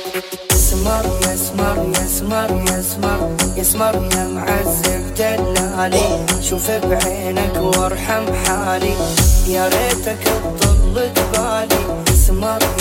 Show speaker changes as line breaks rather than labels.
اسمر يا اسمر يا اسمر يا اسمر يا اسمر يا معذب دلالي، شوف بعينك وارحم حالي، يا ريتك تضل قبالي. اسمر